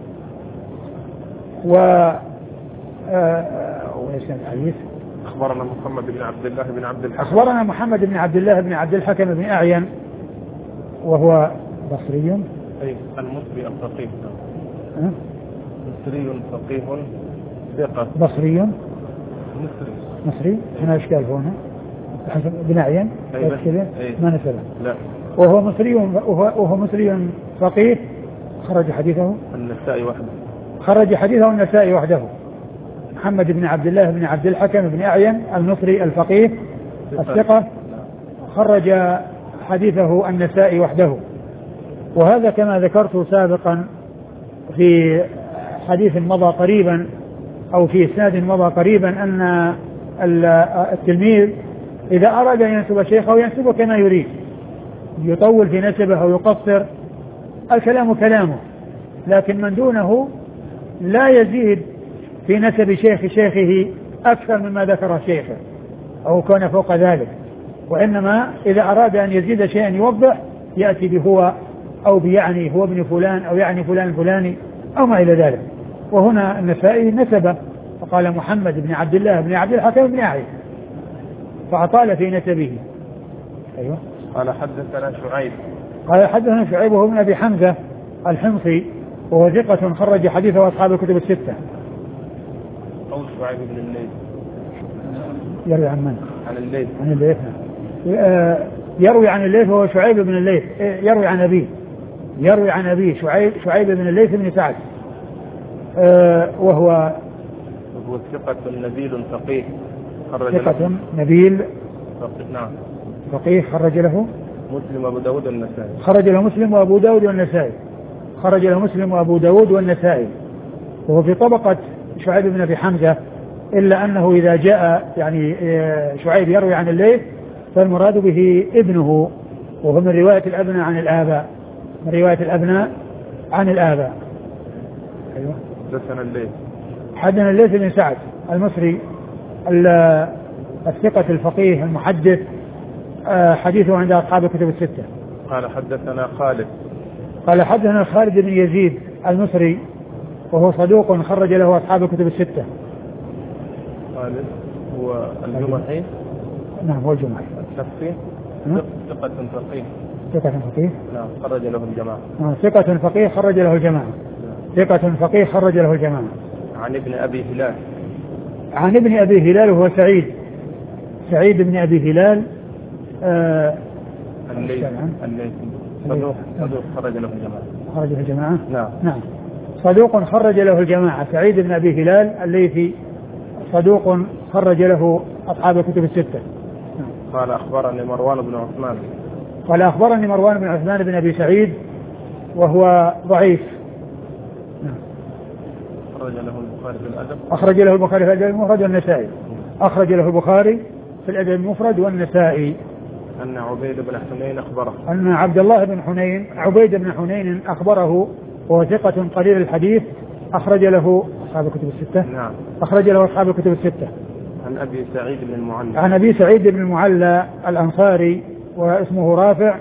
و الحديث أخبرنا محمد بن عبد الله بن عبد الحكم أخبرنا محمد بن عبد الله بن عبد الحكم بن أعين وهو بصري أي المصري الفقيه أه؟ مصري فقيه ثقة بصري مصري مصري هنا إشكال هنا بن أعين ما نسأله لا وهو مصري وهو, وهو مصري فقيه خرج حديثه النسائي وحده خرج حديثه النسائي وحده. محمد بن عبد الله بن عبد الحكم بن أعين المصري الفقيه الثقة خرج حديثه النسائي وحده. وهذا كما ذكرت سابقا في حديث مضى قريبا أو في إسناد مضى قريبا أن التلميذ إذا أراد أن ينسب شيخه ينسبه كما يريد، يطول في نسبه أو يقصر، الكلام كلامه، لكن من دونه لا يزيد في نسب شيخ شيخه أكثر مما ذكر شيخه أو كان فوق ذلك، وإنما إذا أراد أن يزيد شيئا يوضح يأتي بهو أو بيعني هو ابن فلان أو يعني فلان الفلاني أو ما إلى ذلك. وهنا النسائي نسبه فقال محمد بن عبد الله بن عبد الحكيم بن عائشة فأطال في نسبه. أيوة. قال حدثنا شعيب قال حدثنا شعيب وهو ابن أبي حمزة الحمصي وهو ثقة خرج حديثه أصحاب الكتب الستة. أو شعيب بن الليث يروي عن من؟ عن الليث عن الليث يروي عن الليث وهو شعيب بن الليث يروي عن أبيه يروي عن أبيه شعيب شعيب بن الليث بن سعد وهو وهو ثقة نبيل فقيه خرج ثقة نبيل فقيه. نعم فقيه خرج له مسلم وأبو داود والنسائي خرج له مسلم وأبو داود والنسائي خرج له مسلم وأبو داود والنسائي وهو في طبقة شعيب بن أبي حمزة، إلا أنه إذا جاء يعني شعيب يروي عن الليث فالمراد به ابنه، وهو من رواية الأبناء عن الآباء من رواية الأبناء عن الآباء. أيوة. حدثنا الليث حدثنا الليث بن سعد المصري الثقة الفقيه المحدث حديثه عند أصحاب الكتب الستة. قال حدثنا خالد قال حدثنا خالد بن يزيد المصري وهو صدوق خرج له أصحاب الكتب الستة. خالد هو الجمحي. نعم هو الجمحي الشخصي ثقة فقيه ثقة فقيه نعم خرج له الجماعة. ثقة فقيه خرج له الجماعة ثقة فقيه خرج له الجماعة. عن ابن أبي هلال عن ابن أبي هلال وهو سعيد سعيد بن أبي هلال آه الليثي الليثي صدوق صدوق خرج له الجماعة خرج له الجماعة. نعم نعم صدوق خرج له الجماعة. سعيد بن أبي هلال الليثي صدوق خرج له أصحاب الكتب الستة. قال أخبرني مروان بن عثمان قال أخبرني مروان بن عثمان بن أبي سعيد وهو ضعيف. أخرج له البخاري في الأدب أخرج له البخاري في الأدب المفرد والنسائي أخرج له البخاري في الأدب المفرد والنسائي. أن عبيد بن حنين أخبره أن عبد الله بن حنين عبيد بن حنين أخبره وهو ثقة قليل الحديث أخرج له أصحاب الكتب الستة. نعم أخرج له أصحاب الكتب الستة. عن أبي سعيد بن المعلى عن أبي سعيد بن المعلى الأنصاري واسمه رافع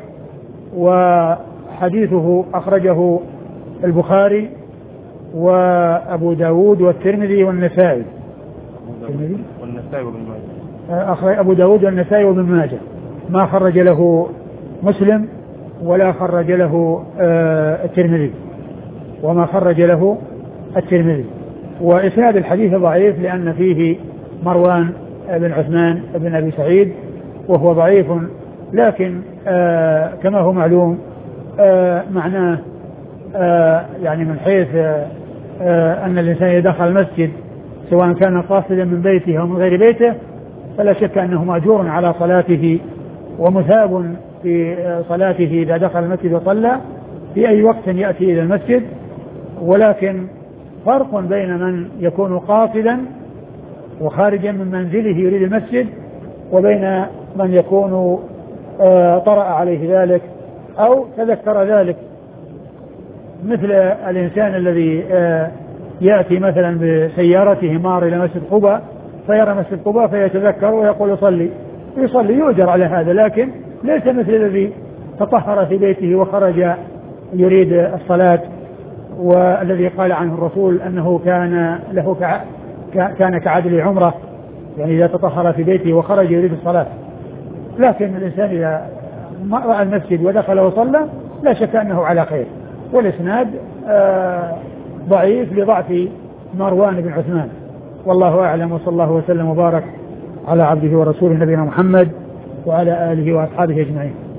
وحديثه أخرجه البخاري وأبو داود والترمذي والنسائي والنسائي وابن ماجه. أخرج أبو داود والنسائي وابن ماجه. ما خرج له مسلم ولا خرج له الترمذي وما خرج له الترمذي. وإسناد الحديث ضعيف لأن فيه مروان بن عثمان بن أبي سعيد وهو ضعيف، لكن آه كما هو معلوم آه معناه آه يعني من حيث آه أن الإنسان يدخل المسجد سواء كان قاصدا من بيته أو من غير بيته فلا شك أنه مأجور على صلاته ومثاب في صلاته إذا دخل المسجد وصلى في أي وقت يأتي إلى المسجد. ولكن فرق بين من يكون قاصدا وخارجا من منزله يريد المسجد وبين من يكون آه طرأ عليه ذلك أو تذكر ذلك، مثل الإنسان الذي آه يأتي مثلا بسيارته مار إلى مسجد قباء فيرى مسجد قباء فيتذكر ويقول يصلي يصلي يؤجر على هذا، لكن ليس مثل الذي تطهر في بيته وخرج يريد الصلاة، والذي قال عنه الرسول أنه كان له كع... كان كعدل عمره، يعني إذا تطهر في بيته وخرج يريد الصلاة. لكن الإنسان إذا رأى المسجد ودخل وصلى لا شك أنه على خير. والإسناد آه ضعيف لضعف مروان بن عثمان، والله أعلم. وصلى الله وسلم وبارك على عبده ورسوله نبينا محمد وعلى آله وأصحابه أجمعين.